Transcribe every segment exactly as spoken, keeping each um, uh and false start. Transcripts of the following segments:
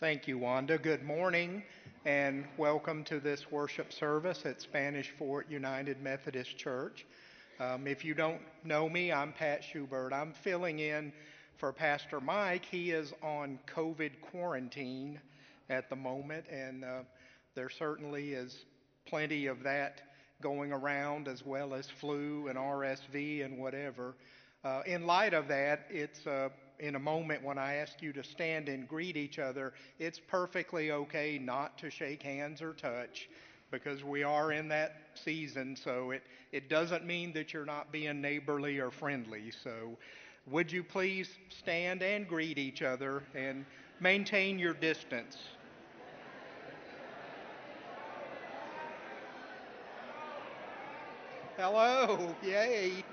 Thank you, Wanda. Good morning and welcome to this worship service at Spanish Fort United Methodist Church. Um, if you don't know me, I'm Pat Schubert. I'm filling in for Pastor Mike. He is on COVID quarantine at the moment, and uh, there certainly is plenty of that going around, as well as flu and R S V and whatever. Uh, in light of that, it's uh, in a moment when I ask you to stand and greet each other, it's perfectly okay not to shake hands or touch because we are in that season, so it, it doesn't mean that you're not being neighborly or friendly. So would you please stand and greet each other and maintain your distance? Hello, yay.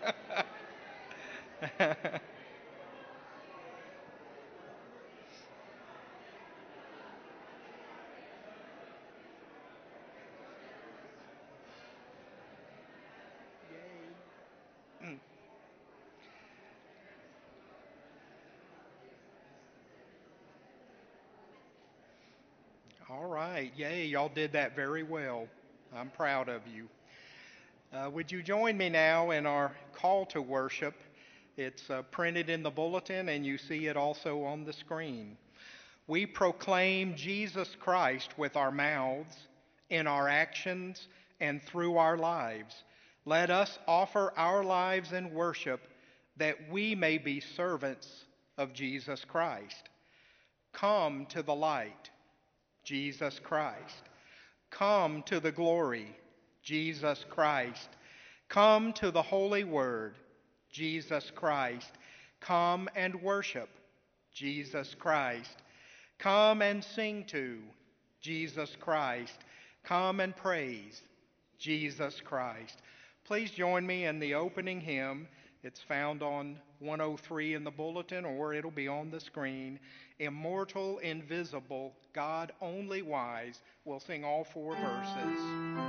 Yay. All right, yay, y'all did that very well. I'm proud of you. Uh, would you join me now in our call to worship? It's uh, printed in the bulletin and you see it also on the screen. We proclaim Jesus Christ with our mouths, in our actions, and through our lives. Let us offer our lives in worship that we may be servants of Jesus Christ. Come to the light, Jesus Christ. Come to the glory, Jesus Christ. Come to the holy word, Jesus Christ. Come and worship, Jesus Christ. Come and sing to, Jesus Christ. Come and praise, Jesus Christ. Please join me in the opening hymn. It's found on one oh three in the bulletin, or it'll be on the screen. Immortal, invisible, God only wise. We'll sing all four verses.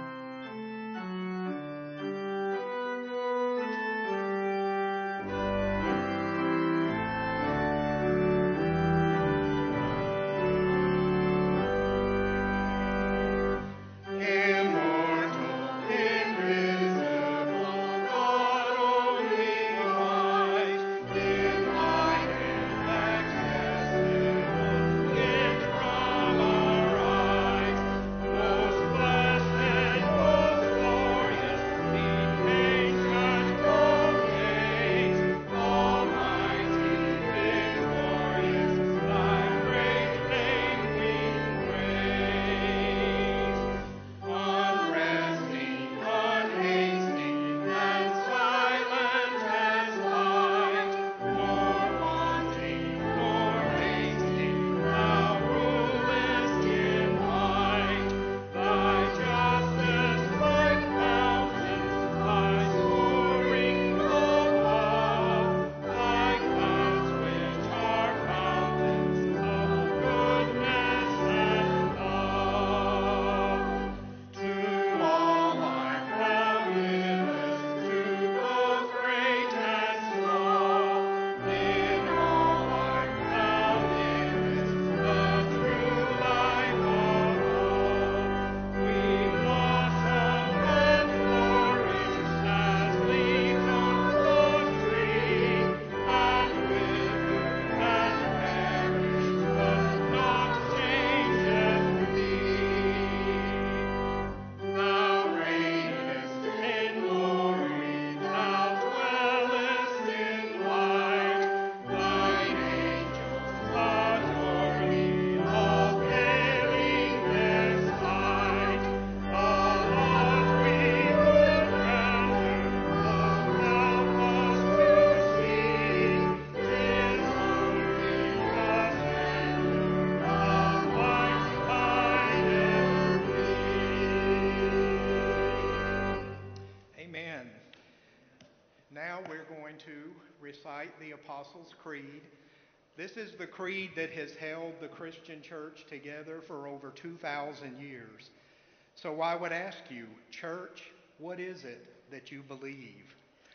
Recite the Apostles' Creed. This is the creed that has held the Christian church together for over two thousand years. So I would ask you, church, what is it that you believe?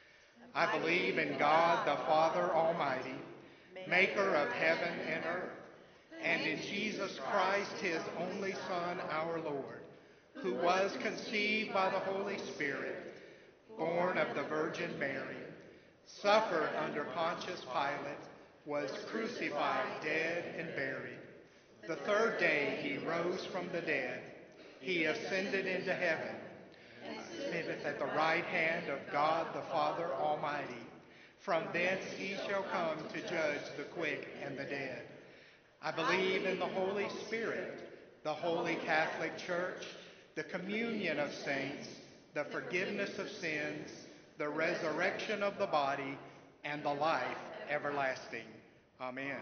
I believe in God the Father Almighty, maker of heaven and earth, and in Jesus Christ, his only Son, our Lord, who was conceived by the Holy Spirit, born of the Virgin Mary, suffered under Pontius Pilate, was crucified, dead, and buried. The third day he rose from the dead. He ascended into heaven, and sitteth at the right hand of God the Father Almighty. From thence he shall come to judge the quick and the dead. I believe in the Holy Spirit, the Holy Catholic Church, the communion of saints, the forgiveness of sins, the resurrection of the body, and the life everlasting. Amen.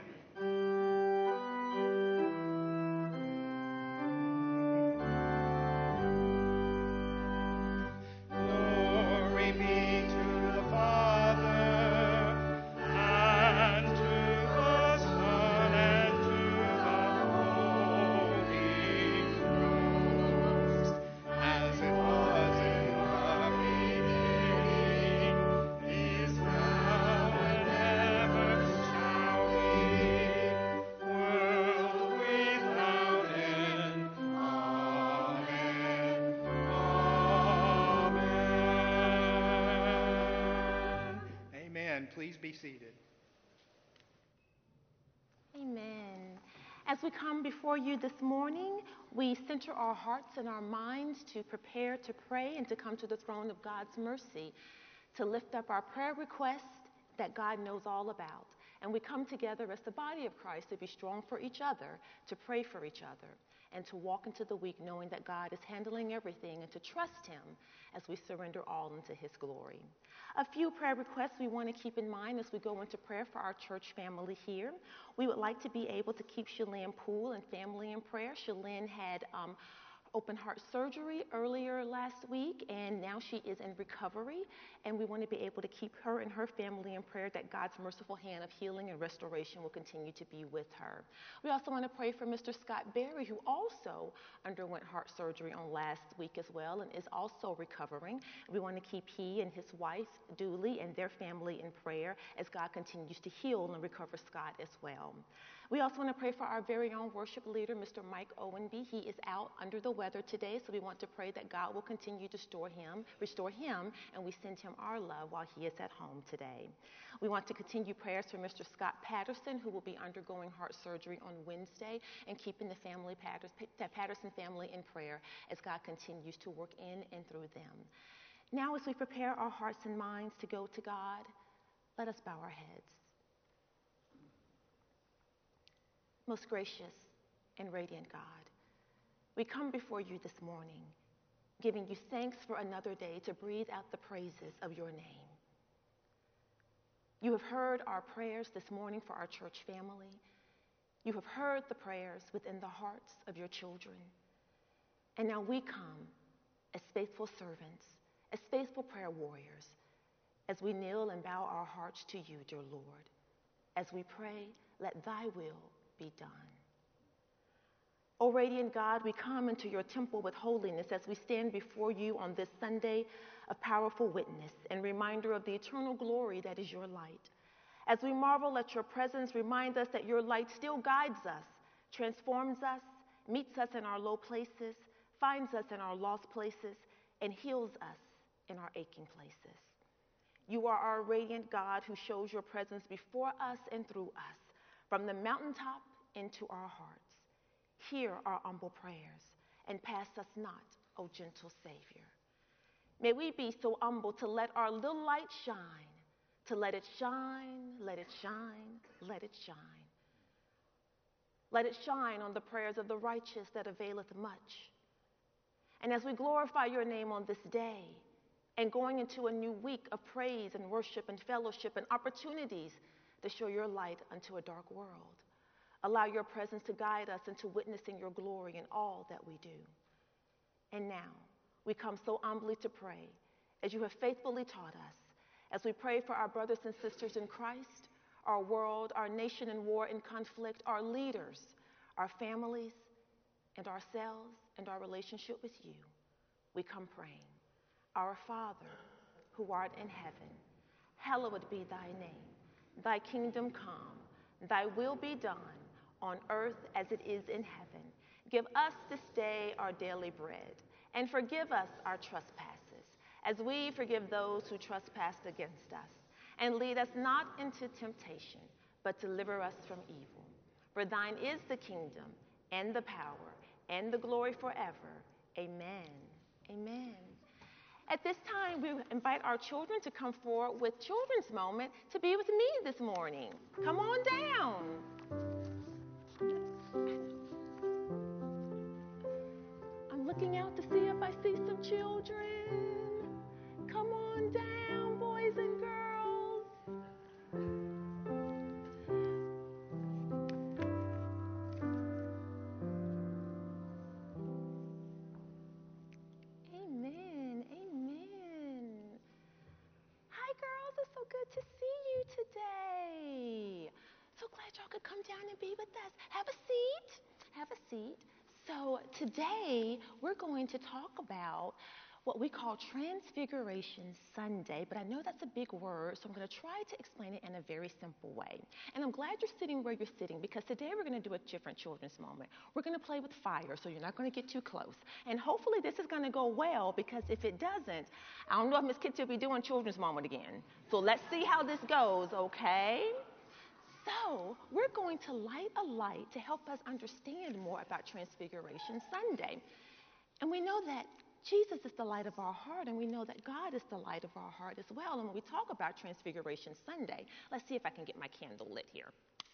Please be seated. Amen. As we come before you this morning, we center our hearts and our minds to prepare to pray and to come to the throne of God's mercy, to lift up our prayer requests that God knows all about. And we come together as the body of Christ to be strong for each other, to pray for each other, and to walk into the week knowing that God is handling everything and to trust him as we surrender all into his glory. A few prayer requests we want to keep in mind as we go into prayer for our church family here. We would like to be able to keep Shalane Poole and family in prayer. Shalane had um, open heart surgery earlier last week, and now she is in recovery, and we want to be able to keep her and her family in prayer that God's merciful hand of healing and restoration will continue to be with her. We also want to pray for Mister Scott Berry, who also underwent heart surgery on last week as well and is also recovering. We want to keep he and his wife, Dooley, and their family in prayer as God continues to heal and recover Scott as well. We also want to pray for our very own worship leader, Mister Mike Owenby. He is out under the weather today, so we want to pray that God will continue to restore him, restore him, and we send him our love while he is at home today. We want to continue prayers for Mister Scott Patterson, who will be undergoing heart surgery on Wednesday, and keeping the family Patterson family in prayer as God continues to work in and through them. Now, as we prepare our hearts and minds to go to God, let us bow our heads. Most gracious and radiant God, we come before you this morning, giving you thanks for another day to breathe out the praises of your name. You have heard our prayers this morning for our church family. You have heard the prayers within the hearts of your children. And now we come as faithful servants, as faithful prayer warriors, as we kneel and bow our hearts to you, dear Lord. As we pray, let thy will be done. O radiant God, we come into your temple with holiness as we stand before you on this Sunday of powerful witness and reminder of the eternal glory that is your light. As we marvel at your presence, remind us that your light still guides us, transforms us, meets us in our low places, finds us in our lost places, and heals us in our aching places. You are our radiant God who shows your presence before us and through us, from the mountaintop into our hearts. Hear our humble prayers and pass us not, O gentle Savior. May we be so humble to let our little light shine, to let it shine, let it shine, let it shine. Let it shine on the prayers of the righteous that availeth much. And as we glorify your name on this day and going into a new week of praise and worship and fellowship and opportunities to show your light unto a dark world, allow your presence to guide us into witnessing your glory in all that we do. And now, we come so humbly to pray, as you have faithfully taught us, as we pray for our brothers and sisters in Christ, our world, our nation in war and conflict, our leaders, our families, and ourselves, and our relationship with you. We come praying, Our Father, who art in heaven, hallowed be thy name. Thy kingdom come, thy will be done, on earth as it is in heaven. Give us this day our daily bread, and forgive us our trespasses, as we forgive those who trespass against us. And lead us not into temptation, but deliver us from evil. For thine is the kingdom, and the power, and the glory forever. Amen. Amen. At this time, we invite our children to come forward with Children's Moment to be with me this morning. Come on down. I'm looking out to see if I see some children. Come on down, boys and girls. Amen. Amen. Hi, girls. It's so good to see you today. So glad y'all could come down and be with us. Have a seat. Have a seat. So today we're going to talk about what we call Transfiguration Sunday, but I know that's a big word, so I'm going to try to explain it in a very simple way. And I'm glad you're sitting where you're sitting, because today we're going to do a different children's moment. We're going to play with fire, so you're not going to get too close. And hopefully this is going to go well, because if it doesn't, I don't know if Miss Kitty will be doing children's moment again. So let's see how this goes, okay? So we're going to light a light to help us understand more about Transfiguration Sunday. And we know that Jesus is the light of our heart, and we know that God is the light of our heart as well. And when we talk about Transfiguration Sunday, let's see if I can get my candle lit here.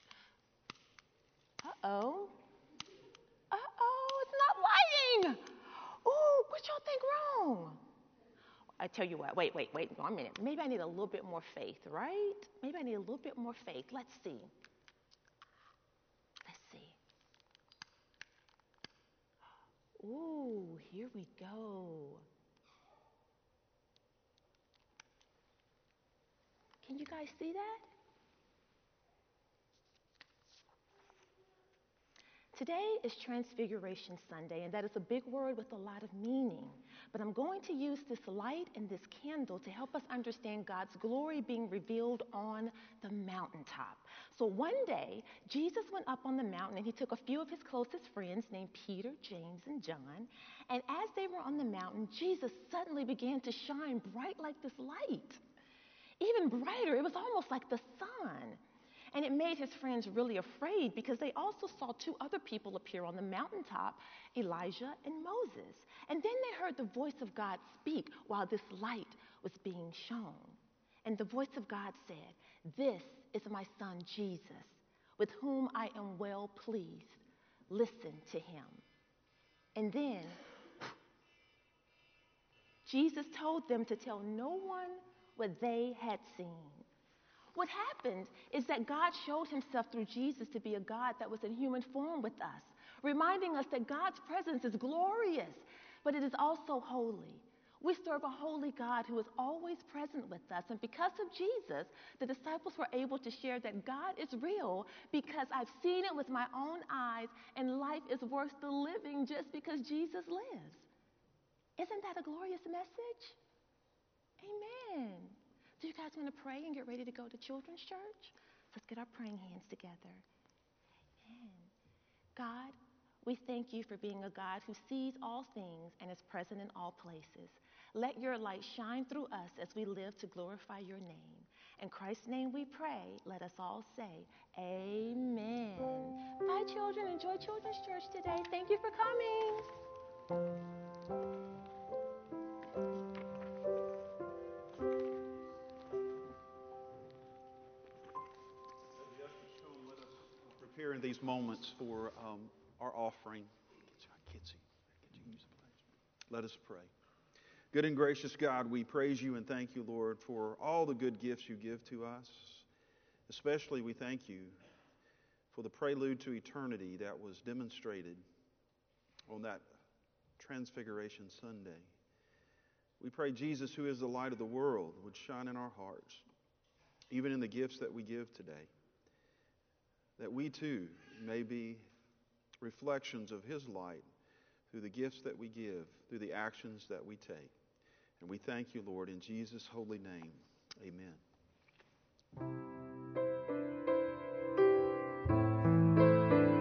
Uh-oh. Uh-oh, it's not lighting. Ooh, what y'all think wrong? I tell you what, wait, wait, wait, one minute. Maybe I need a little bit more faith, right? Maybe I need a little bit more faith. Let's see. Let's see. Ooh, here we go. Can you guys see that? Today is Transfiguration Sunday, and that is a big word with a lot of meaning. But I'm going to use this light and this candle to help us understand God's glory being revealed on the mountaintop. So one day, Jesus went up on the mountain, and he took a few of his closest friends named Peter, James, and John. And as they were on the mountain, Jesus suddenly began to shine bright like this light. Even brighter, it was almost like the sun. And it made his friends really afraid, because they also saw two other people appear on the mountaintop, Elijah and Moses. And then they heard the voice of God speak while this light was being shown. And the voice of God said, "This is my son Jesus, with whom I am well pleased. Listen to him." And then Jesus told them to tell no one what they had seen. What happened is that God showed himself through Jesus to be a God that was in human form with us, reminding us that God's presence is glorious, but it is also holy. We serve a holy God who is always present with us. And because of Jesus, the disciples were able to share that God is real, because I've seen it with my own eyes, and life is worth the living just because Jesus lives. Isn't that a glorious message? Amen. Do you guys want to pray and get ready to go to Children's Church? Let's get our praying hands together. Amen. God, we thank you for being a God who sees all things and is present in all places. Let your light shine through us as we live to glorify your name. In Christ's name we pray. Let us all say, amen. Bye, children. Enjoy Children's Church today. Thank you for coming. Prepare in these moments for um, our offering. Let us pray. Good and gracious God, we praise you and thank you, Lord, for all the good gifts you give to us. Especially we thank you for the prelude to eternity that was demonstrated on that Transfiguration Sunday. We pray Jesus, who is the light of the world, would shine in our hearts, even in the gifts that we give today. That we too may be reflections of his light through the gifts that we give, through the actions that we take. And we thank you, Lord, in Jesus' holy name. Amen.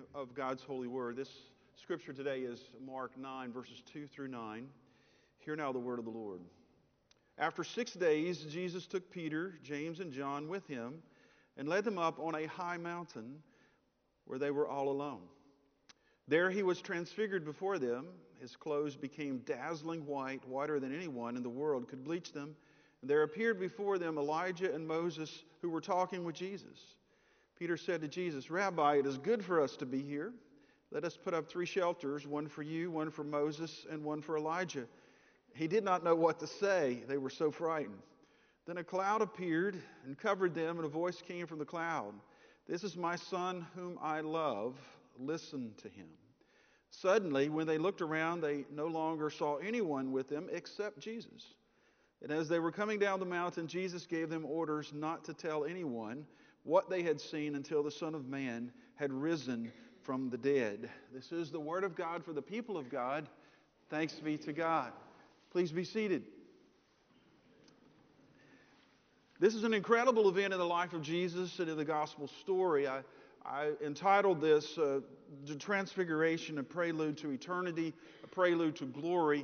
of God's holy word. This scripture today is Mark nine, verses two through nine. Hear now the word of the Lord. After six days, Jesus took Peter, James, and John with him and led them up on a high mountain where they were all alone. There he was transfigured before them. His clothes became dazzling white, whiter than anyone in the world could bleach them. And there appeared before them Elijah and Moses, who were talking with Jesus. Peter said to Jesus, "Rabbi, it is good for us to be here. Let us put up three shelters, one for you, one for Moses, and one for Elijah." He did not know what to say. They were so frightened. Then a cloud appeared and covered them, and a voice came from the cloud. "This is my son whom I love. Listen to him." Suddenly, when they looked around, they no longer saw anyone with them except Jesus. And as they were coming down the mountain, Jesus gave them orders not to tell anyone what they had seen until the Son of Man had risen from the dead. This is the word of God for the people of God. Thanks be to God. Please be seated. This is an incredible event in the life of Jesus and in the gospel story. I, I entitled this uh, The Transfiguration, a Prelude to Eternity, a Prelude to Glory.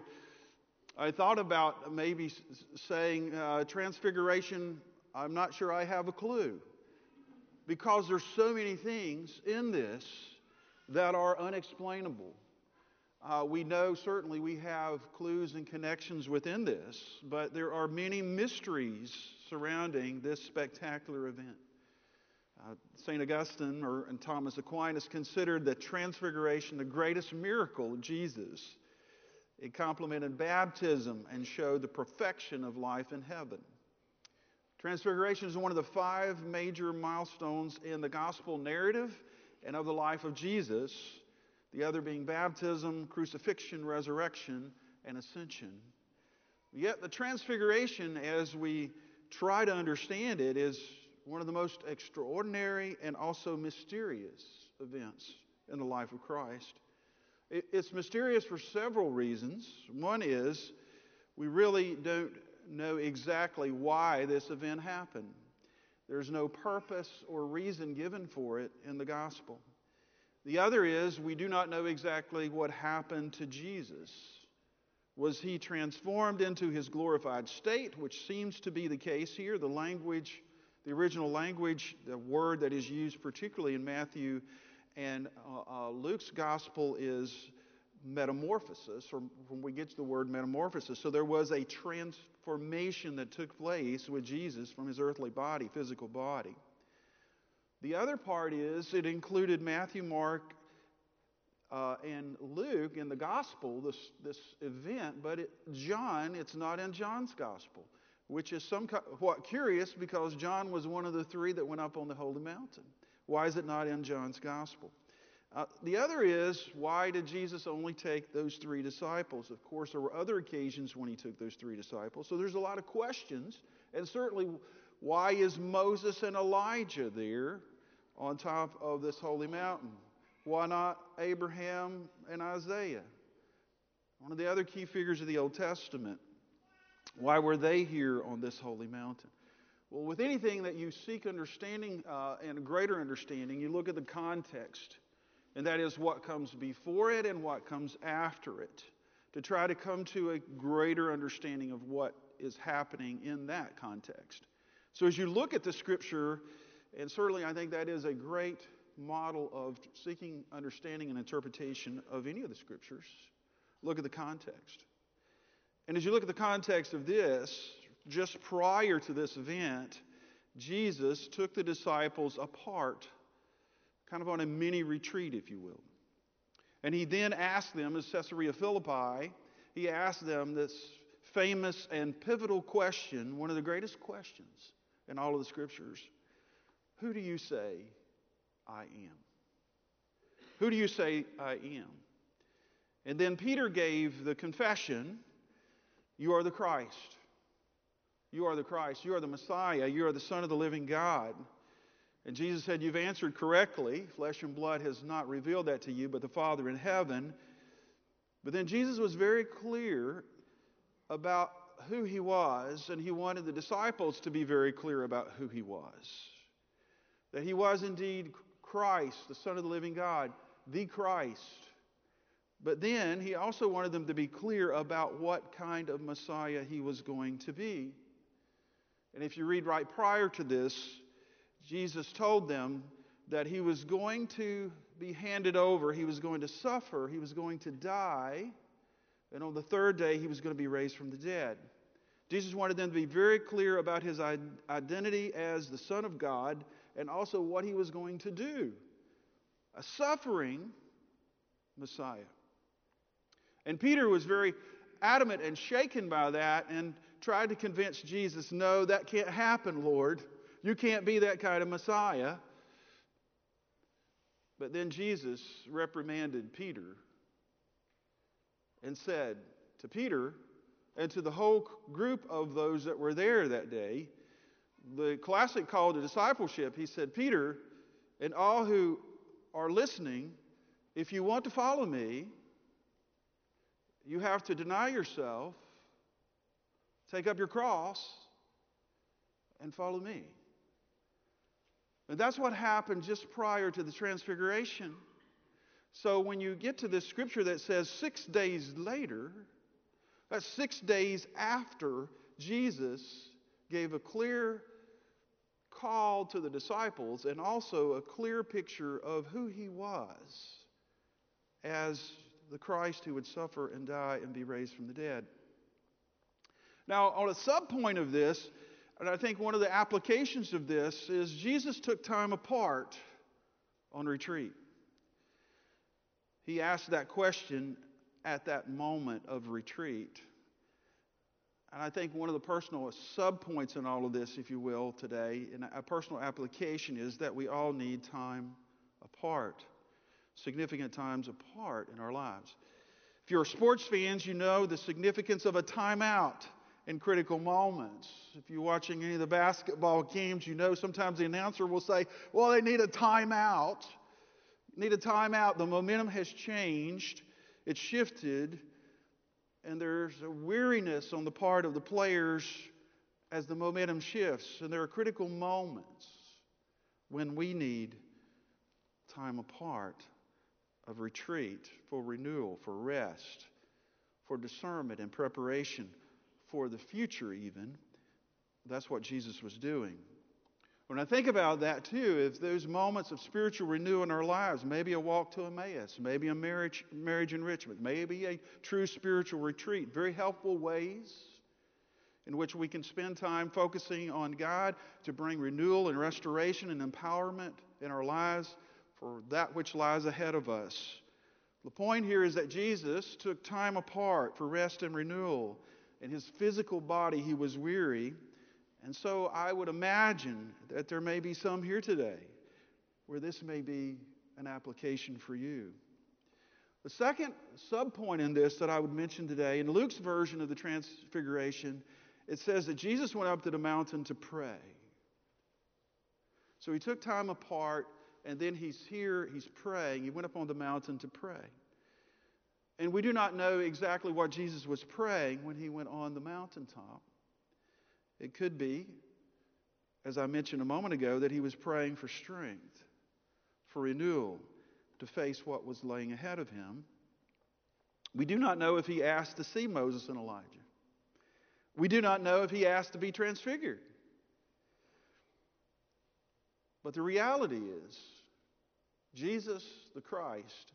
I thought about maybe saying uh, Transfiguration, I'm not sure I have a clue. Because there's so many things in this that are unexplainable. Uh, we know certainly we have clues and connections within this, but there are many mysteries surrounding this spectacular event. Uh, Saint Augustine or, and Thomas Aquinas considered the Transfiguration the greatest miracle of Jesus. It complemented baptism and showed the perfection of life in heaven. Transfiguration is one of the five major milestones in the gospel narrative and of the life of Jesus, the other being baptism, crucifixion, resurrection, and ascension. Yet the Transfiguration, as we try to understand it, is one of the most extraordinary and also mysterious events in the life of Christ. It's mysterious for several reasons. One is we really don't know exactly why this event happened. There's no purpose or reason given for it in the gospel. The other is we do not know exactly what happened to Jesus. Was he transformed into his glorified state, which seems to be the case here? The language, the original language, the word that is used particularly in Matthew and uh, uh, Luke's gospel is metamorphosis, or when we get to the word metamorphosis. So there was a transformation that took place with Jesus from his earthly body, physical body. The other part is it included Matthew, Mark, uh, and Luke in the gospel, this, this event, but it, John, it's not in John's gospel, which is somewhat curious because John was one of the three that went up on the holy mountain. Why is it not in John's gospel? Uh, the other is, why did Jesus only take those three disciples? Of course, there were other occasions when he took those three disciples. So there's a lot of questions. And certainly, why is Moses and Elijah there on top of this holy mountain? Why not Abraham and Isaiah? One of the other key figures of the Old Testament. Why were they here on this holy mountain? Well, with anything that you seek understanding uh, and greater understanding, you look at the context. And that is what comes before it and what comes after it, to try to come to a greater understanding of what is happening in that context. So as you look at the Scripture, and certainly I think that is a great model of seeking understanding and interpretation of any of the Scriptures, look at the context. And as you look at the context of this, just prior to this event, Jesus took the disciples apart, kind of on a mini retreat, if you will. And he then asked them, as Caesarea Philippi, he asked them this famous and pivotal question, one of the greatest questions in all of the Scriptures. Who do you say I am? Who do you say I am? And then Peter gave the confession, you are the Christ. You are the Christ. You are the Messiah. You are the Son of the living God. And Jesus said, you've answered correctly. Flesh and blood has not revealed that to you, but the Father in heaven. But then Jesus was very clear about who he was, and he wanted the disciples to be very clear about who he was. That he was indeed Christ, the Son of the living God, the Christ. But then he also wanted them to be clear about what kind of Messiah he was going to be. And if you read right prior to this, Jesus told them that he was going to be handed over, he was going to suffer, he was going to die, and on the third day he was going to be raised from the dead. Jesus wanted them to be very clear about his identity as the Son of God and also what he was going to do. A suffering Messiah. And Peter was very adamant and shaken by that and tried to convince Jesus, no, that can't happen, Lord. You can't be that kind of Messiah. But then Jesus reprimanded Peter and said to Peter and to the whole group of those that were there that day, the classic call to discipleship, he said, Peter, and all who are listening, if you want to follow me, you have to deny yourself, take up your cross, and follow me. And that's what happened just prior to the Transfiguration. So when you get to this scripture that says six days later, that's six days after Jesus gave a clear call to the disciples and also a clear picture of who he was as the Christ who would suffer and die and be raised from the dead. Now, on a subpoint of this, and I think one of the applications of this is Jesus took time apart on retreat. He asked that question at that moment of retreat. And I think one of the personal subpoints in all of this, if you will, today, and a personal application is that we all need time apart. Significant times apart in our lives. If you're sports fans, you know the significance of a timeout in critical moments. If you're watching any of the basketball games, you know sometimes the announcer will say, well, they need a timeout. Need a timeout. The momentum has changed. It's shifted. And there's a weariness on the part of the players as the momentum shifts. And there are critical moments when we need time apart of retreat, for renewal, for rest, for discernment and preparation for the future even. That's what Jesus was doing. When I think about that too, if those moments of spiritual renewal in our lives, maybe a walk to Emmaus, maybe a marriage, marriage enrichment, maybe a true spiritual retreat, very helpful ways in which we can spend time focusing on God to bring renewal and restoration and empowerment in our lives for that which lies ahead of us. The point here is that Jesus took time apart for rest and renewal. In his physical body, he was weary. And so I would imagine that there may be some here today where this may be an application for you. The second subpoint in this that I would mention today, in Luke's version of the Transfiguration, it says that Jesus went up to the mountain to pray. So he took time apart, and then he's here, he's praying. He went up on the mountain to pray. And we do not know exactly what Jesus was praying when he went on the mountaintop. It could be, as I mentioned a moment ago, that he was praying for strength, for renewal, to face what was laying ahead of him. We do not know if he asked to see Moses and Elijah. We do not know if he asked to be transfigured. But the reality is, Jesus the Christ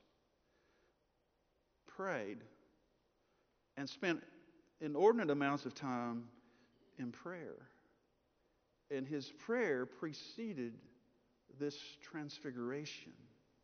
prayed and spent inordinate amounts of time in prayer. And his prayer preceded this transfiguration.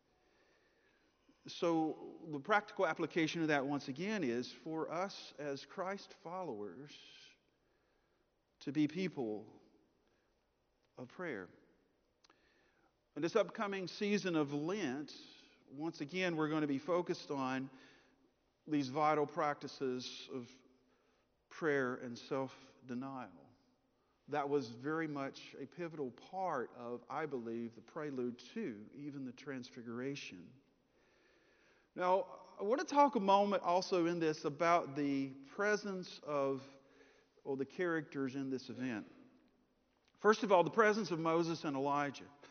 So the practical application of that once again is for us as Christ followers to be people of prayer. In this upcoming season of Lent, once again we're going to be focused on these vital practices of prayer and self-denial. That was very much a pivotal part of, I believe, the prelude to even the Transfiguration. Now, I want to talk a moment also in this about the presence of, or the characters in this event. First of all, the presence of Moses and Elijah.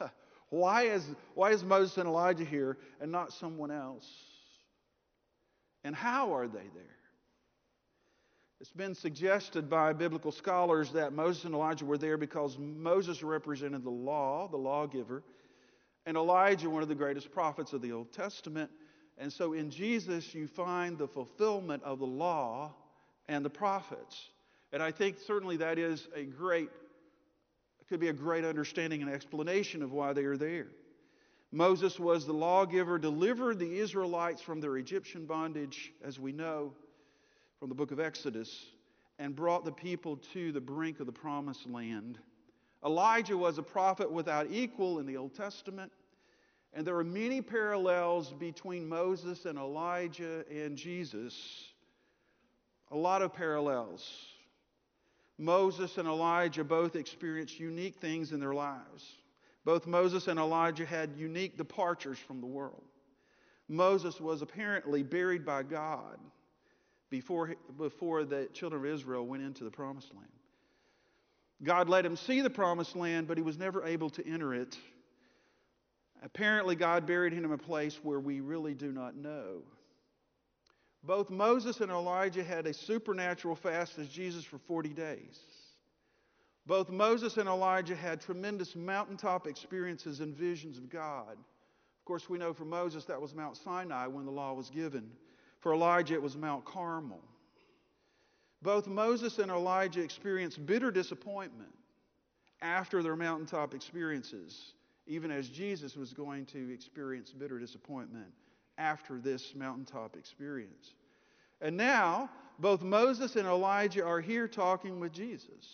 Why is, why is Moses and Elijah here and not someone else? And how are they there? It's been suggested by biblical scholars that Moses and Elijah were there because Moses represented the law, the lawgiver, and Elijah, one of the greatest prophets of the Old Testament. And so in Jesus, you find the fulfillment of the law and the prophets. And I think certainly that is a great, could be a great understanding and explanation of why they are there. Moses was the lawgiver, delivered the Israelites from their Egyptian bondage, as we know from the book of Exodus, and brought the people to the brink of the promised land. Elijah was a prophet without equal in the Old Testament, and there are many parallels between Moses and Elijah and Jesus. A lot of parallels. Moses and Elijah both experienced unique things in their lives. Both Moses and Elijah had unique departures from the world. Moses was apparently buried by God before, before the children of Israel went into the promised land. God let him see the promised land, but he was never able to enter it. Apparently, God buried him in a place where we really do not know. Both Moses and Elijah had a supernatural fast as Jesus for forty days. Both Moses and Elijah had tremendous mountaintop experiences and visions of God. Of course, we know for Moses that was Mount Sinai when the law was given. For Elijah, it was Mount Carmel. Both Moses and Elijah experienced bitter disappointment after their mountaintop experiences, even as Jesus was going to experience bitter disappointment after this mountaintop experience. And now, both Moses and Elijah are here talking with Jesus.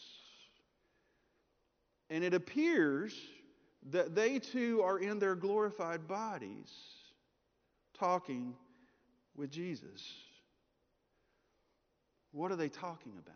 And it appears that they too are in their glorified bodies talking with Jesus. What are they talking about?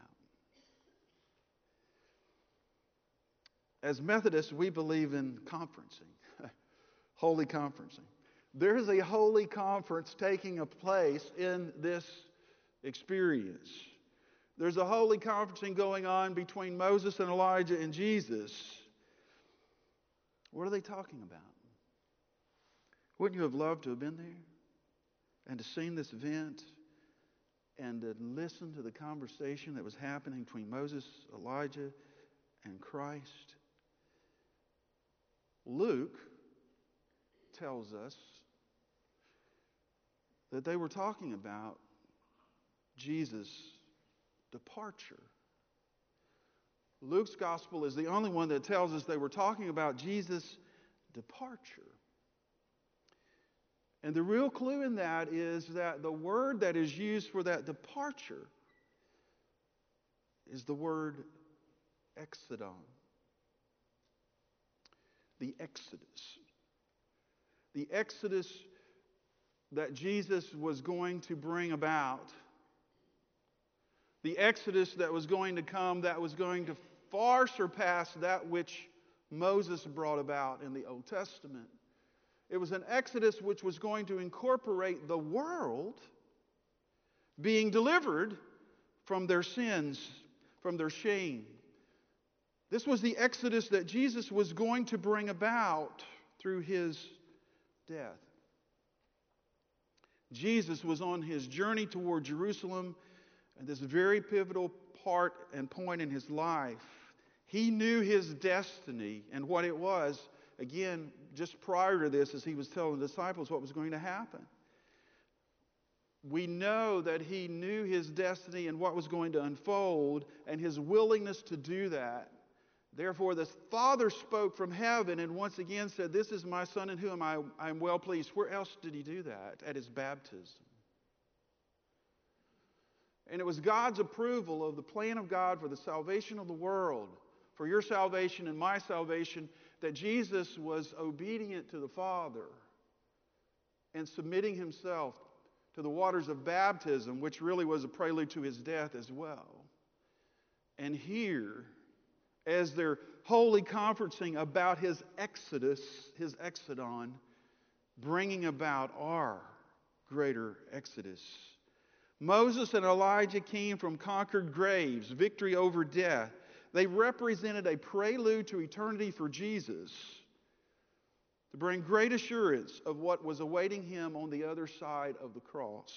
As Methodists, we believe in conferencing, holy conferencing. There is a holy conference taking a place in this experience. There's a holy conferencing going on between Moses and Elijah and Jesus. What are they talking about? Wouldn't you have loved to have been there and to seen this event and to listen to the conversation that was happening between Moses, Elijah, and Christ? Luke tells us that they were talking about Jesus' departure. Luke's gospel is the only one that tells us they were talking about Jesus' departure. And the real clue in that is that the word that is used for that departure is the word exodon. The Exodus. The Exodus that Jesus was going to bring about. The Exodus that was going to come, that was going to far surpass that which Moses brought about in the Old Testament. It was an Exodus which was going to incorporate the world being delivered from their sins, from their shame. This was the Exodus that Jesus was going to bring about through his death. Jesus was on his journey toward Jerusalem, and this very pivotal part and point in his life. He knew his destiny and what it was. Again, just prior to this, as he was telling the disciples what was going to happen. We know that he knew his destiny and what was going to unfold, and his willingness to do that. Therefore, the Father spoke from heaven and once again said, "This is my Son in whom I am well pleased." Where else did he do that? At his baptism. And it was God's approval of the plan of God for the salvation of the world, for your salvation and my salvation, that Jesus was obedient to the Father and submitting himself to the waters of baptism, which really was a prelude to his death as well. And here, as they're holy conferencing about his exodus, his exodon, bringing about our greater exodus. Moses and Elijah came from conquered graves, victory over death. They represented a prelude to eternity for Jesus. to bring great assurance of what was awaiting him on the other side of the cross.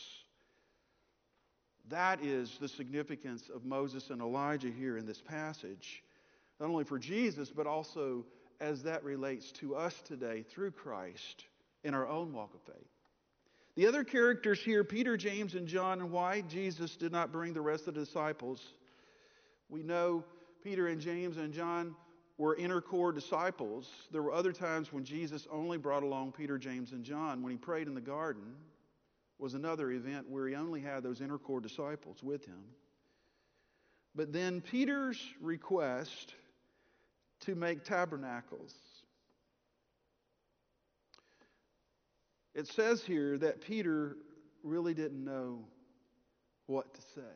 That is the significance of Moses and Elijah here in this passage, not only for Jesus, but also as that relates to us today through Christ in our own walk of faith. The other characters here, Peter, James, and John, and why Jesus did not bring the rest of the disciples. We know Peter and James and John were inner core disciples. There were other times when Jesus only brought along Peter, James, and John. When he prayed in the garden was another event where he only had those inner core disciples with him. But then Peter's request to make tabernacles. It says here that Peter really didn't know what to say.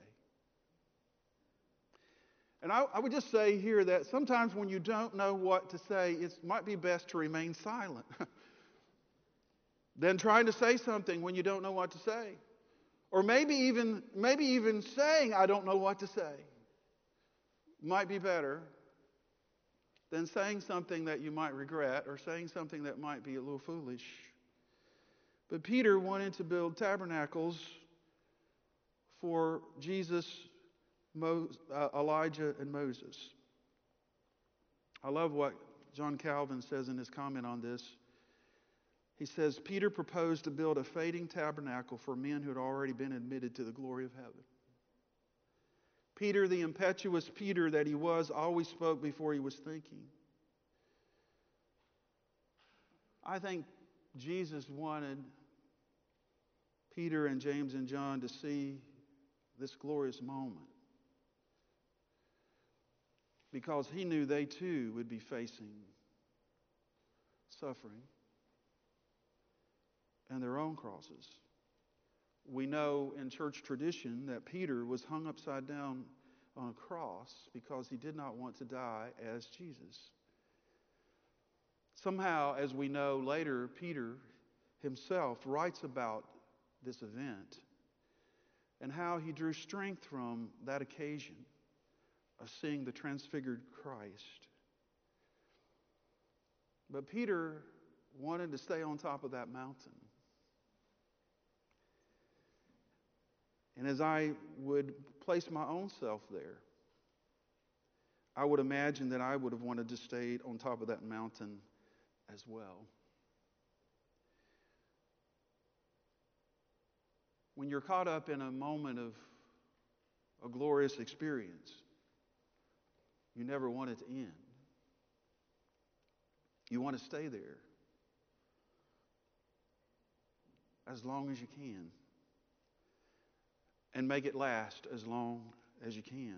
And I, I would just say here that sometimes when you don't know what to say, it might be best to remain silent than trying to say something when you don't know what to say. Or maybe even, maybe even saying, I don't know what to say, might be better than saying something that you might regret or saying something that might be a little foolish. But Peter wanted to build tabernacles for Jesus, Mo, uh, Elijah, and Moses. I love what John Calvin says in his comment on this. He says, Peter proposed to build a fading tabernacle for men who had already been admitted to the glory of heaven. Peter, the impetuous Peter that he was, always spoke before he was thinking. I think Jesus wanted Peter and James and John to see this glorious moment because he knew they too would be facing suffering and their own crosses. We know in church tradition that Peter was hung upside down on a cross because he did not want to die as Jesus. Somehow, as we know later, Peter himself writes about this event and how he drew strength from that occasion of seeing the transfigured Christ. But Peter wanted to stay on top of that mountain. And as I would place my own self there, I would imagine that I would have wanted to stay on top of that mountain as well. When you're caught up in a moment of a glorious experience, you never want it to end. You want to stay there as long as you can and make it last as long as you can.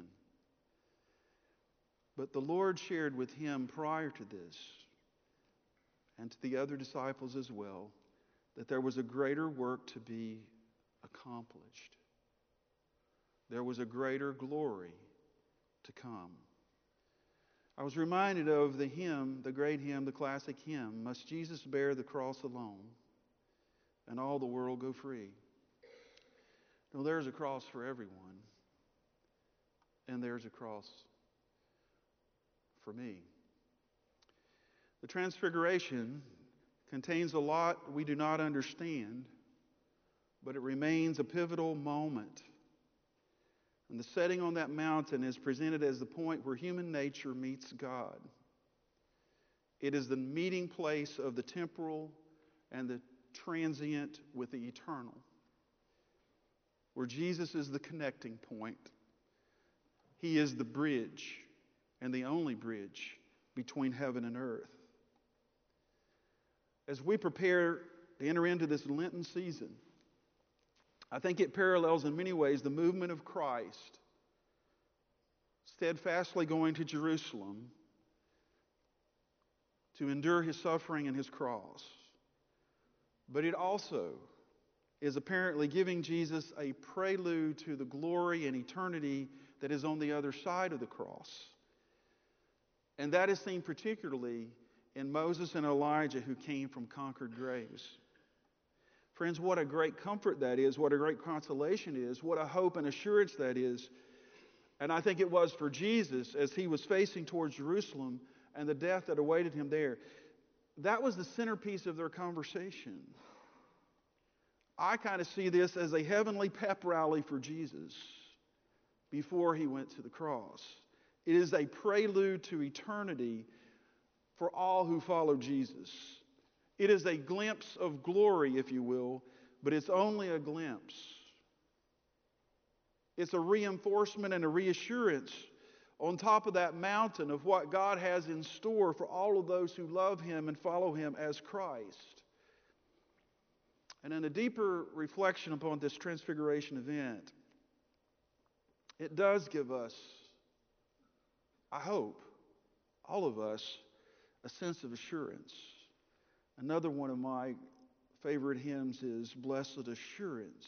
But the Lord shared with him prior to this and to the other disciples as well that there was a greater work to be accomplished. There was a greater glory to come. I was reminded of the hymn, the great hymn, the classic hymn, Must Jesus Bear the Cross Alone and All the World Go Free? No, there's a cross for everyone, and there's a cross for me. The Transfiguration contains a lot we do not understand, but it remains a pivotal moment. And the setting on that mountain is presented as the point where human nature meets God. It is the meeting place of the temporal and the transient with the eternal, where Jesus is the connecting point. He is the bridge and the only bridge between heaven and earth. As we prepare to enter into this Lenten season, I think it parallels in many ways the movement of Christ, steadfastly going to Jerusalem to endure his suffering and his cross. But it also is apparently giving Jesus a prelude to the glory and eternity that is on the other side of the cross. And that is seen particularly in Moses and Elijah, who came from conquered graves. Friends, what a great comfort that is, what a great consolation is, what a hope and assurance that is. And I think it was for Jesus as he was facing towards Jerusalem and the death that awaited him there. that was the centerpiece of their conversation. I kind of see this as a heavenly pep rally for Jesus before he went to the cross. It is a prelude to eternity for all who follow Jesus. It is a glimpse of glory, if you will, but it's only a glimpse. It's a reinforcement and a reassurance on top of that mountain of what God has in store for all of those who love him and follow him as Christ. And in a deeper reflection upon this transfiguration event, it does give us, I hope, all of us, a sense of assurance. Another one of my favorite hymns is Blessed Assurance.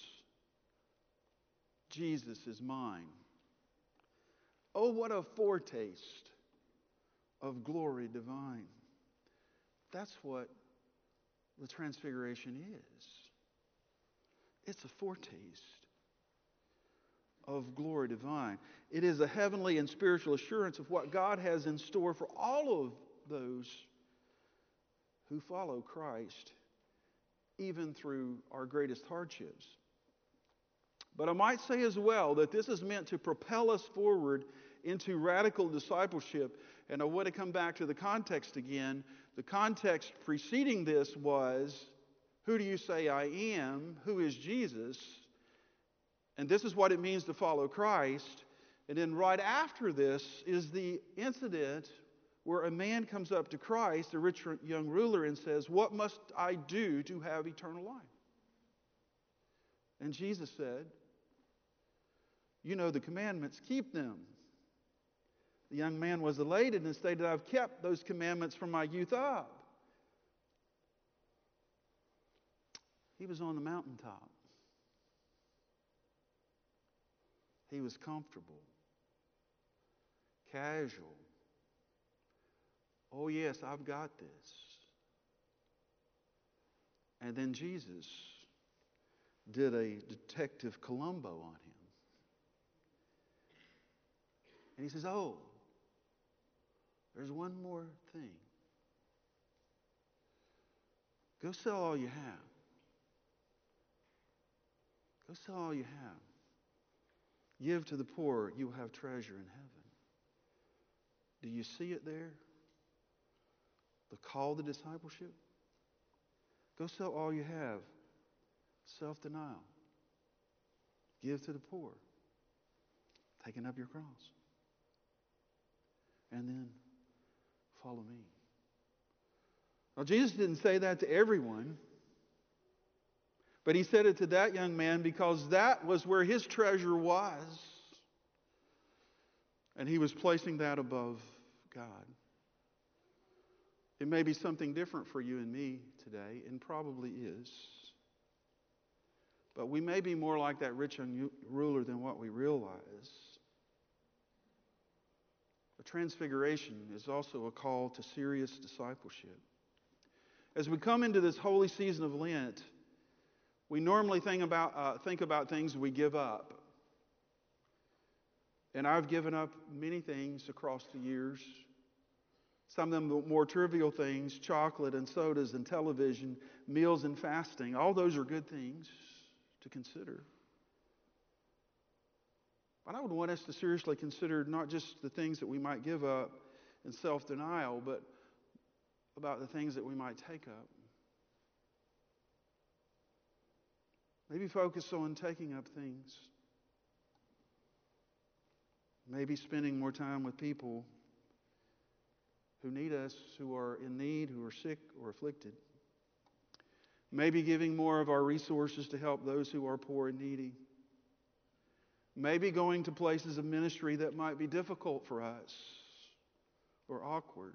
Jesus is mine. Oh, what a foretaste of glory divine. That's what the Transfiguration is. It's a foretaste of glory divine. It is a heavenly and spiritual assurance of what God has in store for all of those who follow Christ, even through our greatest hardships. But I might say as well that this is meant to propel us forward into radical discipleship. And I want to come back to the context again. The context preceding this was, who do you say I am? Who is Jesus? And this is what it means to follow Christ. And then right after this is the incident where a man comes up to Christ, a rich young ruler, and says, what must I do to have eternal life? And Jesus said, you know the commandments, keep them. The young man was elated and stated, I've kept those commandments from my youth up. He was on the mountaintop. He was comfortable, casual. Oh, yes, I've got this. And then Jesus did a Detective Columbo on him. And he says, oh, there's one more thing. Go sell all you have. Go sell all you have. Give to the poor, you will have treasure in heaven. Do you see it there? The call to discipleship? Go sell all you have. Self-denial. Give to the poor. Taking up your cross. And then follow me. Now, Jesus didn't say that to everyone. But he said it to that young man because that was where his treasure was. And he was placing that above God. It may be something different for you and me today, and probably is. But we may be more like that rich young ruler than what we realize. The Transfiguration is also a call to serious discipleship. As we come into this holy season of Lent, we normally think about, uh, think about things we give up. And I've given up many things across the years. Some of them the more trivial things, chocolate and sodas and television, meals and fasting. All those are good things to consider. But I would want us to seriously consider not just the things that we might give up in self-denial, but about the things that we might take up. Maybe focus on taking up things. Maybe spending more time with people who need us, who are in need, who are sick or afflicted. Maybe giving more of our resources to help those who are poor and needy. Maybe going to places of ministry that might be difficult for us or awkward.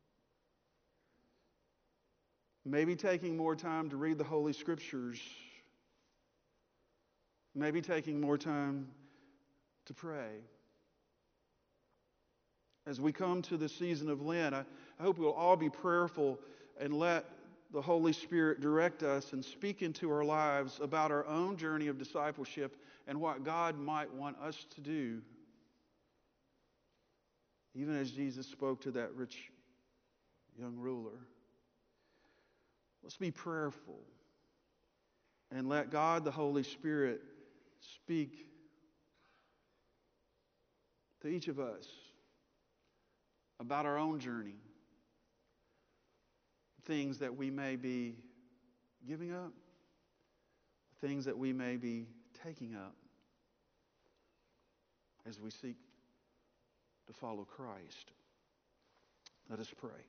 Maybe taking more time to read the Holy Scriptures. Maybe taking more time to pray. As we come to the season of Lent, I, I hope we'll all be prayerful and let the Holy Spirit direct us and speak into our lives about our own journey of discipleship and what God might want us to do. Even as Jesus spoke to that rich young ruler. Let's be prayerful and let God, the Holy Spirit, speak to each of us about our own journey, things that we may be giving up, things that we may be taking up as we seek to follow Christ. Let us pray.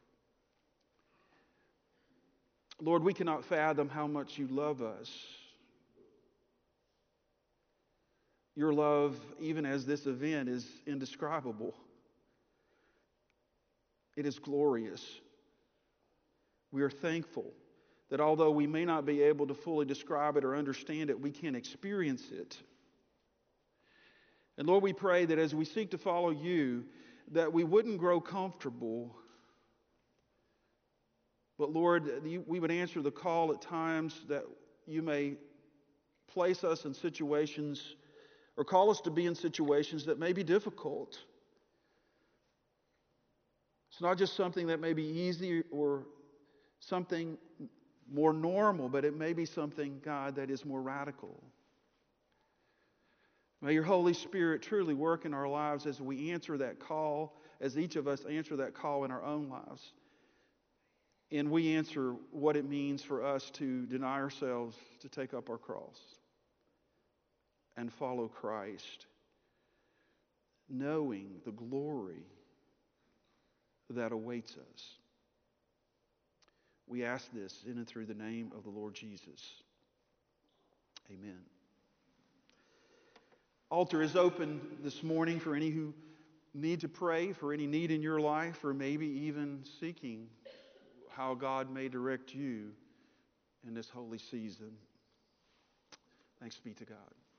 Lord, we cannot fathom how much you love us. Your love, even as this event, is indescribable. It is glorious. We are thankful that although we may not be able to fully describe it or understand it, we can experience it. And Lord, we pray that as we seek to follow you, that we wouldn't grow comfortable, but Lord, we would answer the call at times that you may place us in situations or call us to be in situations that may be difficult. It's not just something that may be easy or something more normal, but it may be something, God, that is more radical. May your Holy Spirit truly work in our lives as we answer that call, as each of us answer that call in our own lives. And we answer what it means for us to deny ourselves, to take up our cross, and follow Christ, knowing the glory that awaits us. We ask this in and through the name of the Lord Jesus. Amen. Altar is open this morning for any who need to pray, for any need in your life, or maybe even seeking how God may direct you in this holy season. Thanks be to God.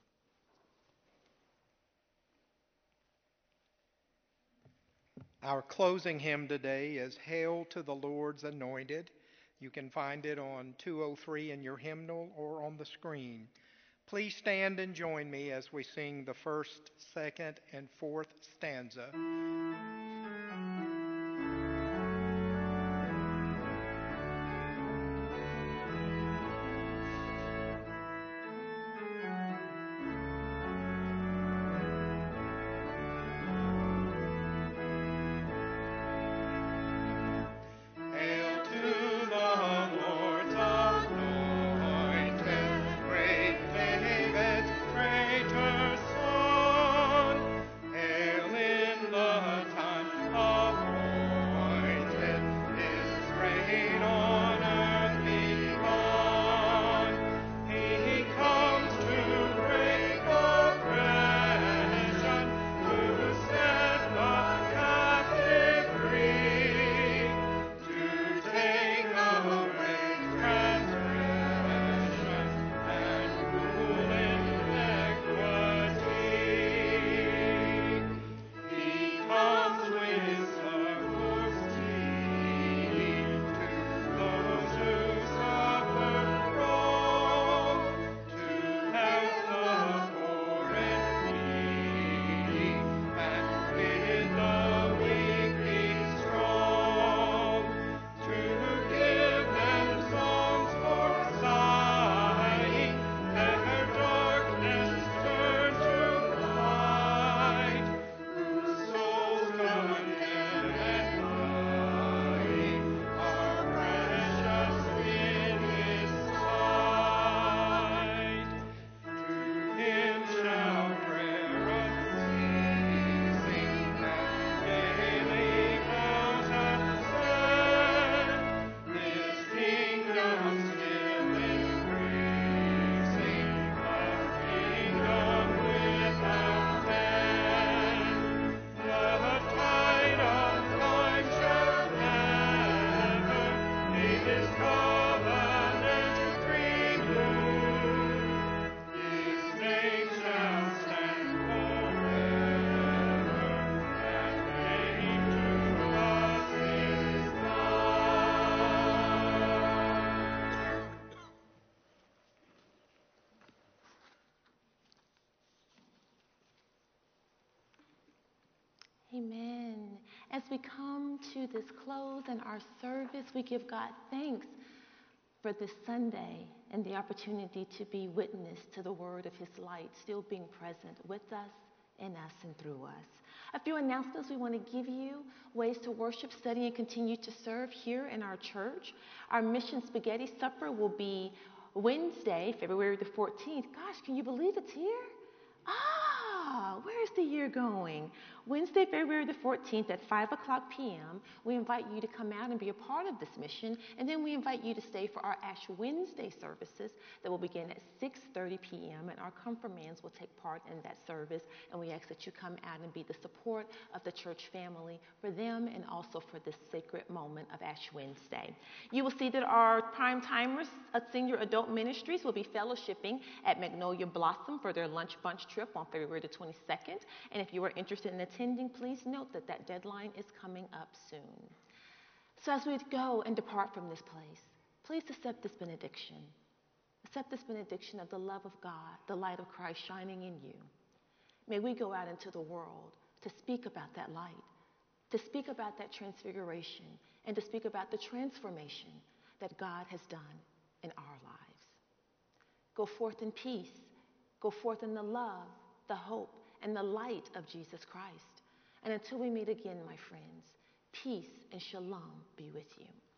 Our closing hymn today is Hail to the Lord's Anointed. You can find it on two oh three in your hymnal or on the screen. Please stand and join me as we sing the first, second, and fourth stanza. Amen. As we come to this close in our service, we give God thanks for this Sunday and the opportunity to be witness to the word of his light still being present with us, in us, and through us. A few announcements we want to give you: ways to worship, study, and continue to serve here in our church. Our Mission Spaghetti Supper will be Wednesday, February the fourteenth. Gosh, can you believe it's here? Ah, where is the year going? Wednesday, February the fourteenth at five o'clock p.m. We invite you to come out and be a part of this mission, and then we invite you to stay for our Ash Wednesday services that will begin at six thirty p.m. and our confirmands will take part in that service, and we ask that you come out and be the support of the church family for them and also for this sacred moment of Ash Wednesday. You will see that our prime timers at Senior Adult Ministries will be fellowshipping at Magnolia Blossom for their lunch bunch trip on February the twenty-second, and if you are interested in attending, please note that that deadline is coming up soon. So as we go and depart from this place, please accept this benediction. Accept this benediction of the love of God, the light of Christ shining in you. May we go out into the world to speak about that light, to speak about that transfiguration, and to speak about the transformation that God has done in our lives. Go forth in peace. Go forth in the love, the hope, and the light of Jesus Christ. And until we meet again, my friends, peace and shalom be with you.